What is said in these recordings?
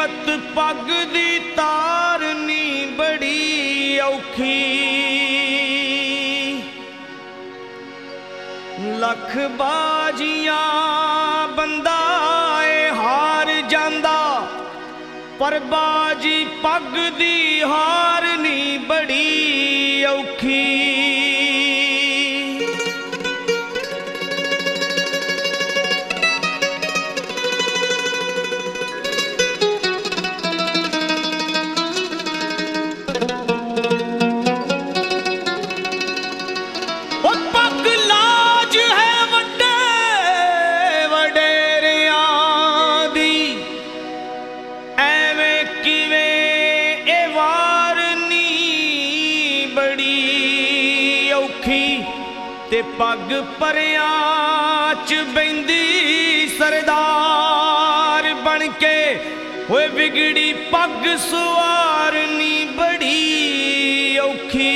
मुसीबत पग दी तारनी बड़ी औखी। लख बाजियां बंदा हार जांदा, पर बाजी पग दी हारनी बड़ी औखी। ते पग परियां च बैंदी सरदार बन के होए बिगड़ी पग सुवारनी बड़ी औखी।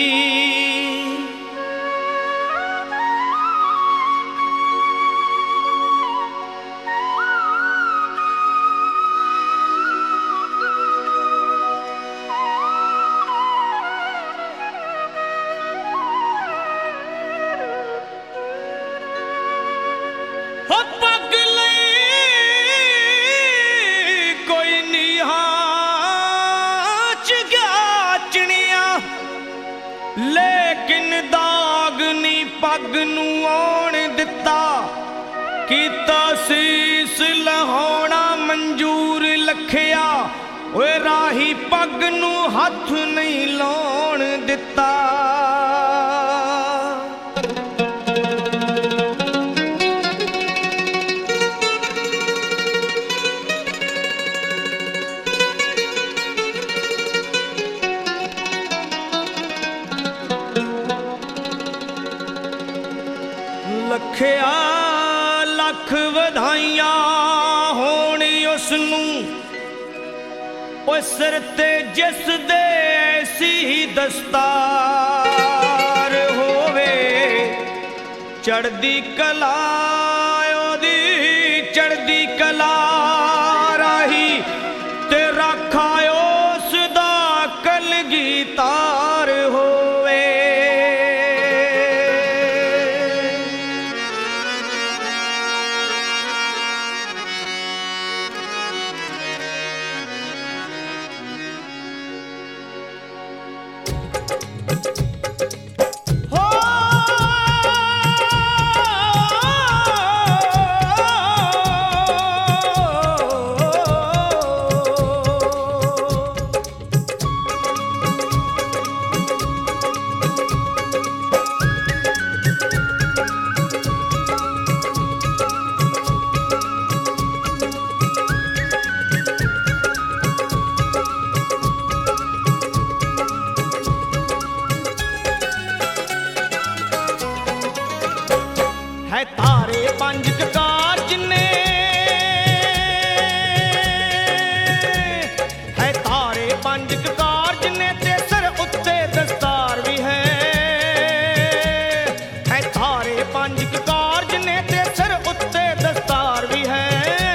लेकिन दाग नी पग नू आउण दिता, कीता सीस लहाउणा मंजूर लखिया, ओए राही पग नू हथ नहीं लाउण दिता। लखिया लख वधाइयां होण उसनू, ओ सिर ते जिस दे ऐसी दस्तार होवे। चढ़दी कला ओदी चढ़दी कला राही, ते राखा उस दा कलगीतार होवे। है तारे पंज ककार जिन्ने, है तारे पंज ककार जिन्ने, ते सिर उत्ते दस्तार भी है तारे पंज ककार जिन्ने, ते सिर उत्ते दस्तार भी है।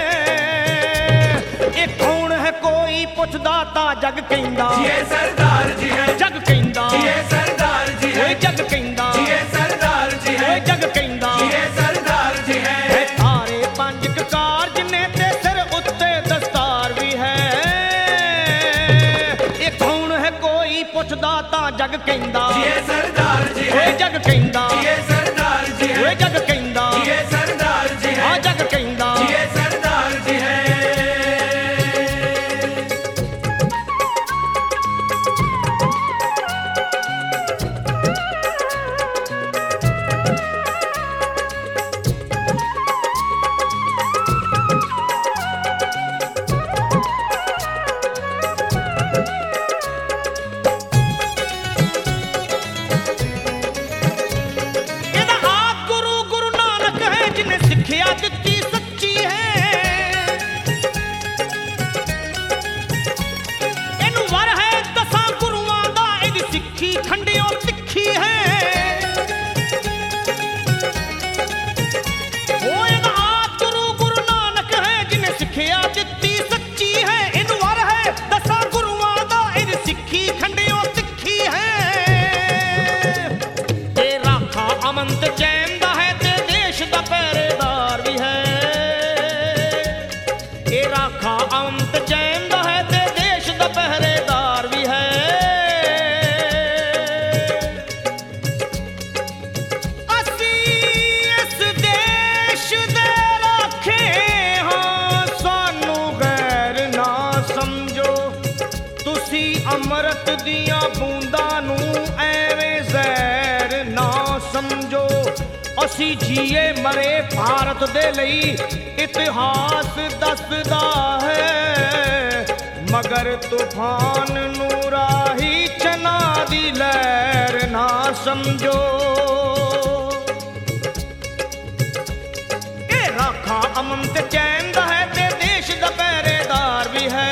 ये कौन है कोई पुछदा ता जग कहंदा, ये सरदार जी है। जग कहंदा ये सरदार जी है। जग कहंदा ये सरदार जी है। जग कहंदा ये सरदार जी है। तारे पंज ककार जिन्ने, ते सिर उत्ते दस्तार भी है। ये कौन है कोई पुछदा ता जग कहंदा, ये सरदार जी है। जग कहंदा ये सरदार जी है। जग कहंदा ये सरदार जी है। जग कहंदा ये सरदार जी है। ਸਿੱਖਿਆ ਦਿੱਤੀ ਸੱਚੀ ਹੈ ਇਹਨੂੰ ਅੰਮ੍ਰਿਤ ਦੀਆਂ ਬੂੰਦਾਂ ਨੂੰ ਐਵੇਂ ਜ਼ਹਿਰ ਨਾ ਸਮਝੋ। ਅਸੀਂ ਜੀਏ ਮਰੇ ਭਾਰਤ ਦੇ ਲਈ ਇਤਿਹਾਸ ਦੱਸਦਾ ਹੈ, ਮਗਰ ਤੂਫਾਨ ਨੂੰ ਰਾਹੀ ਚਨਾ ਦੀ ਲਹਿਰ ਨਾ ਸਮਝੋ। ਇਹ ਰਾਖਾ ਅਮਨ ਤੇ ਚੈਨ ਦਾ ਹੈ ਤੇ ਦੇਸ਼ ਦਾ ਪਹਿਰੇਦਾਰ ਵੀ ਹੈ।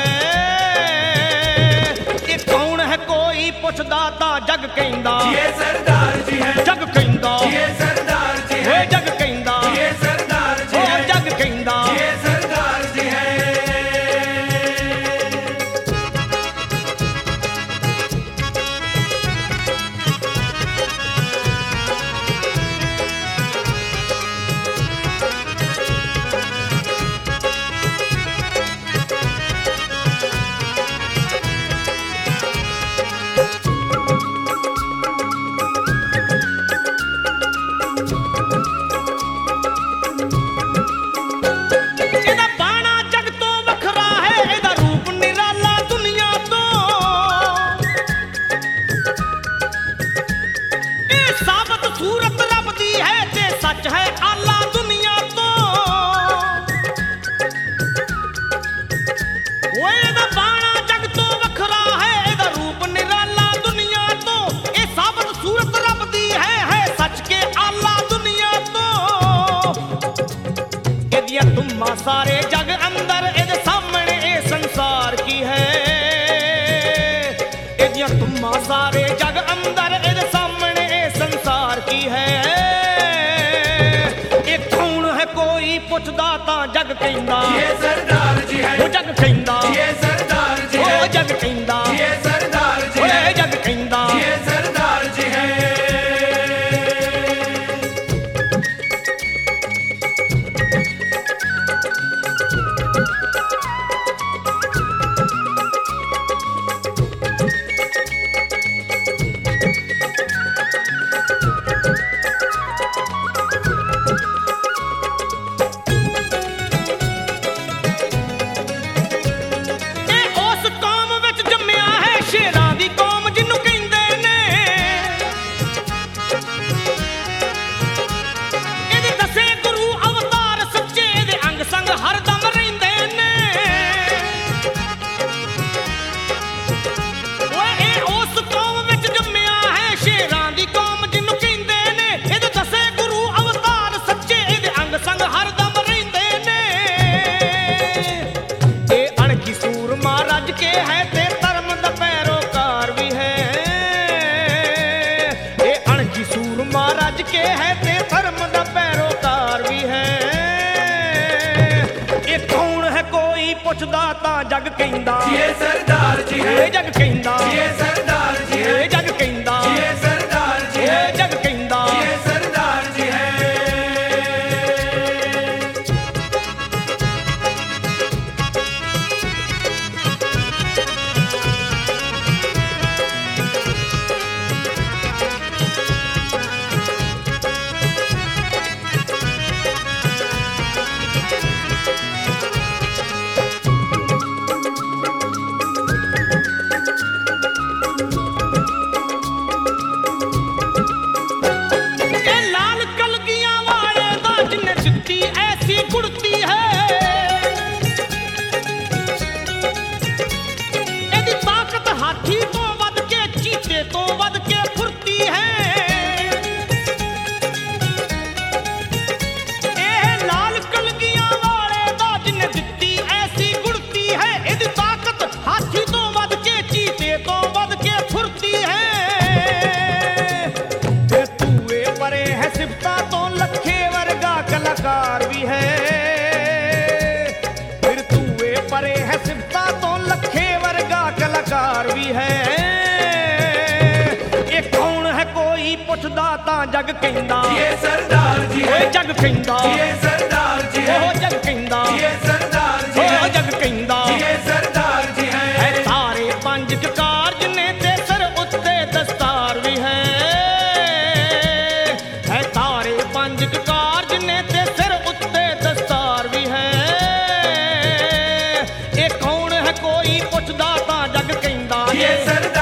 ਇਹ ਕੌਣ ਹੈ ਕੋਈ ਪੁੱਛਦਾ ਤਾਂ ਜੱਗ ਕਹਿੰਦਾ ਇਹ ਸਰਦਾਰ ਜੀ ਹੈ। ਜੱਗ ਕਹਿੰਦਾ ਇਹ ਸਰਦਾਰ ਜੀ ਹੈ। ਓਏ ਜੱਗ ਕਹਿੰਦਾ ਇਹ ਸਰਦਾਰ ਜੀ ਹੈ। ਓ ਜੱਗ ਕਹਿੰਦਾ ਇਹ ਸਰਦਾਰ ਜੀ ਹੈ। ਇਹਦਾ ਬਾਣਾ ਜੱਗ ਤੋਂ ਵੱਖਰਾ ਹੈ, ਇਹਦਾ ਰੂਪ ਨਿਰਾਲਾ ਦੁਨੀਆ ਤੋਂ। ਇਹ ਸਾਬਤ ਸੂਰਤ ਰੱਬ ਦੀ ਹੈ ਤੇ ਸੱਚ ਹੈ ਆਲਾ ਦੁਨੀਆ ਤੋਂ। ਓਏ ਇਹਦਾ ਬਾਣਾ ਜੱਗ ਤੋਂ ਵੱਖਰਾ ਹੈ, ਇਹਦਾ ਰੂਪ ਨਿਰਾਲਾ ਦੁਨੀਆ ਤੋਂ। ਇਹ ਸਾਬਤ ਸੂਰਤ ਰੱਬ ਦੀ ਹੈ ਸੱਚ ਕੇ ਆਲਾ ਦੁਨੀਆ ਤੋਂ। ਇਹਦੀਆਂ ਧੁੰਮਾਂ ਸਾਰੇ ਜਗ ਅੰਦਰ, ਇਹਦੇ ਸਾਹਮਣੇ ਇਹ ਸੰਸਾਰ ਕੀ ਹੈ। ਇਹਦੀਆਂ ਧੁੰਮਾਂ ਸਾਰੇ ਜਗ ਅੰਦਰ, ਇਹਦੇ ਸਾਹਮਣੇ ਇਹ ਸੰਸਾਰ ਕੀ ਹੈ। ਇਹ ਕੌਣ ਹੈ ਕੋਈ ਪੁੱਛਦਾ ਤਾਂ ਜੱਗ ਕਹਿੰਦਾ ਇਹ ਸਰਦਾਰ ਜੀ ਹੈ। ਉਹ ਜੱਗ ਕਹਿੰਦਾ ਇਹ ਸਰਦਾਰ ਜੀ ਹੈ। ਉਹ ਜੱਗ ਕਹਿੰਦਾ ਇਹ ਸਰਦਾਰ ਜੀ ਹੈ। ਓਏ ਜੱਗ ਕਹਿੰਦਾ ਇਹ ਸਰਦਾਰ ਜੀ ਹੈ। ਇਹ ਉਸ ਕੌਮ ਵਿੱਚ ਜੰਮਿਆ ਹੈ, ਸ਼ੇਰਾਂ ਦੀ ਕੌਮ ਜਿਹਨੂੰ ਕਹਿੰਦੇ ਨੇ। ਇਹਦੇ ਦਸੇ ਗੁਰੂ ਅਵਤਾਰ ਸੱਚੇ, ਦੇ ਅੰਗ ਸੰਗ ਹਰਦਮ ਰਹਿੰਦੇ ਨੇ। ਓਏ ਇਹ ਉਸ ਕੌਮ ਵਿੱਚ ਜੰਮਿਆ ਹੈ, ਸ਼ੇਰਾਂ ਦੀ ਕੌਮ ਜਿਹਨੂੰ ਕਹਿੰਦੇ ਨੇ। ਇਹਦੇ ਦਸੇ ਗੁਰੂ ਅਵਤਾਰ ਸੱਚੇ, ਇਹਦੇ ਅੰਗ ਸੰਗ ਹਰਦਮ ਰਹਿੰਦੇ ਨੇ। ਇਹ ਅਣਖੀ ਸੂਰਮਾ ਰੱਜ ਕੇ ਹੈ ਤੇ ਧਰਮ ਦਾ ਪੈਰੋਕਾਰ ਵੀ ਹੈ। ਇਹ ਅਣਖੀ ਸੂਰਮਾ ਰੱਜ ਕੇ ਹੈ ਤੇ ਧਰਮ ਦਾ ਪੈਰੋਕਾਰ ਵੀ ਹੈ। ਇਹ ਕੌਣ ਹੈ ਕੋਈ ਪੁੱਛਦਾ ਤਾਂ ਜੱਗ ਕਹਿੰਦਾ ਇਹ ਸਰਦਾਰ ਜੀ ਹੈ। ਇਹ ਜੱਗ ਕਹਿੰਦਾ ਇਹ ਸਰਦਾਰ ਜੀ ਹੈ। ਇਹ ਜੱਗ ਕਹਿੰਦਾ ਇਹ ਸਰਦਾਰ ਜੀ ਹੈ। ਇਹ ਜੱਗ ਕਹਿੰਦਾ ਇਹ ਸਰਦਾਰ ਜੀ ਹੈ। ਇਹ ਲਾਲ ਕਲਗੀਆਂ ਵਾਲੇ ਦਾ ਜਿੰਨੇ ਦਿੱਤੀ ਐਸੀ ਗੁੜਤੀ ਹੈ। ਇਹਦੀ ਤਾਕਤ ਹਾਥੀ ਤੋਂ ਵੱਧ ਕੇ, ਚੀਤੇ ਤੋਂ ਵੱਧ ਕੇ ਫੁਰਤੀ ਹੈ। ਇਹ ਲਾਲ ਕਲਗੀਆਂ ਵਾਲੇ ਦਾ ਜਿੰਨੇ ਦਿੱਤੀ ਐਸੀ ਗੁੜਤੀ ਹੈ। ਇਹਦੀ ਤਾਕਤ ਹਾਥੀ ਤੋਂ ਵੱਧ ਕੇ, ਚੀਤੇ ਤੋਂ ਵੱਧ ਕੇ ਫੁਰਤੀ ਹੈ। ਤੇ ਤੂਏ ਪਰੇ ਹੈ ਸਿਫਤਾਂ ਤੋਂ, ਲੱਖੇ ਵਰਗਾ ਕਲਾਕਾਰ ਵੀ ਹੈ। ਫਿਰ ਤੂਏ ਪਰੇ ਹੈ ਸਿਫਤਾਂ ਤੋਂ, ਲੱਖੇ ਵਰਗਾ ਕਲਾਕਾਰ ਵੀ ਹੈ। ਇਹ ਕੌਣ ਹੈ ਕੋਈ ਪੁੱਛਦਾ ਤਾਂ ਜੱਗ ਕਹਿੰਦਾ ਇਹ ਸਰਦਾਰ ਜੀ ਹੈ। ਓਏ ਜੱਗ ਕਹਿੰਦਾ ਇਹ ਸਰਦਾਰ ਜੀ ਹੈ। ਉਹ ਜੱਗ ਕਹਿੰਦਾ ਇਹ ਸਰਦਾਰ ਜੀ ਹੈ। ਉਹ ਜੱਗ ਕਹਿੰਦਾ ਇਹ ਸਰਦਾਰ ਜੀ ਹੈ। ਹੈ ਤਾਰੇ ਪੰਜ ਕਾਰਜ ਨੇ ਤੇ ਸਿਰ ਉੱਤੇ ਦਸਤਾਰ ਵੀ ਹੈ। ਹੈ ਤਾਰੇ ਪੰਜ ਕਾਰਜ ਨੇ ਤੇ ਸਿਰ ਉੱਤੇ ਦਸਤਾਰ ਵੀ ਹੈ। ਇਹ ਕੌਣ ਹੈ ਕੋਈ ਪੁੱਛਦਾ ਤਾਂ ਜੱਗ ਕਹਿੰਦਾ ਇਹ ਸਰਦਾਰ